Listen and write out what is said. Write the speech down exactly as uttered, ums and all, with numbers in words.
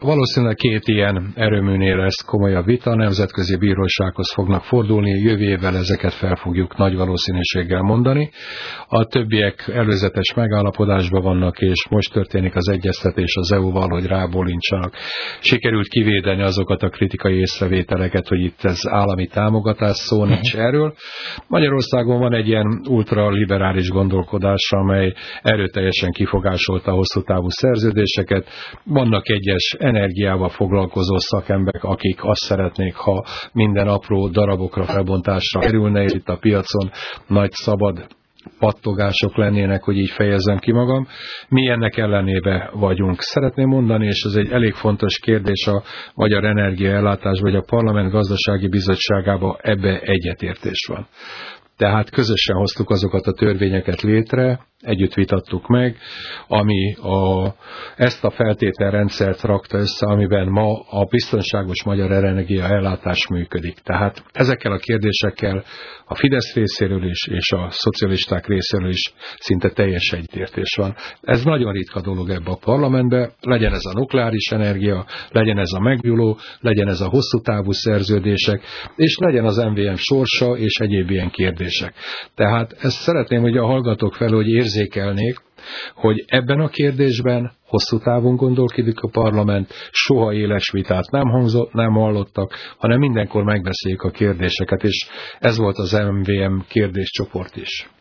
valószínűleg két ilyen erőműnél lesz komolyabb vita, a nemzetközi bírósághoz fognak fordulni, jövő évvel ezeket fel fogjuk nagy valószínűséggel mondani. A többiek előzetes megállapodásban vannak, és most történik az egyeztetés az é u-val, hogy rábólincsanak. Sikerült kivédeni azokat a kritikai észrevételeket, hogy itt ez állami támogatás, szó nincs erről. Magyarországon van egy ilyen ultraliberális gondolkodás, amely erőteljesen kifogásolta a hosszú távú szerződéseket. Vannak egyes energiával foglalkozó szakemberek, akik azt szeretnék, ha minden apró darabokra, felbontásra kerülne, és itt a piacon nagy szabad pattogások lennének, hogy így fejezzem ki magam. Mi ennek ellenébe vagyunk. Szeretném mondani, és ez egy elég fontos kérdés a magyar energiaellátás, vagy a Parlament Gazdasági Bizottságában, ebbe egyetértés van. Tehát közösen hoztuk azokat a törvényeket létre, együtt vitattuk meg, ami a, ezt a feltételrendszert rakta össze, amiben ma a biztonságos magyar energiaellátás működik. Tehát ezekkel a kérdésekkel a Fidesz részéről is, és a szocialisták részéről is szinte teljes egyetértés van. Ez nagyon ritka dolog ebbe a parlamentbe, legyen ez a nukleáris energia, legyen ez a megújuló, legyen ez a hosszú távú szerződések, és legyen az em vé em sorsa, és egyéb ilyen kérdések. Tehát ezt szeretném, hogy a hallgatók felől, hogy érzékelnék, hogy ebben a kérdésben hosszú távon gondolkodik a parlament, soha éles vitát nem hangzott, nem hallottak, hanem mindenkor megbeszéljük a kérdéseket, és ez volt az em vé em kérdéscsoport is.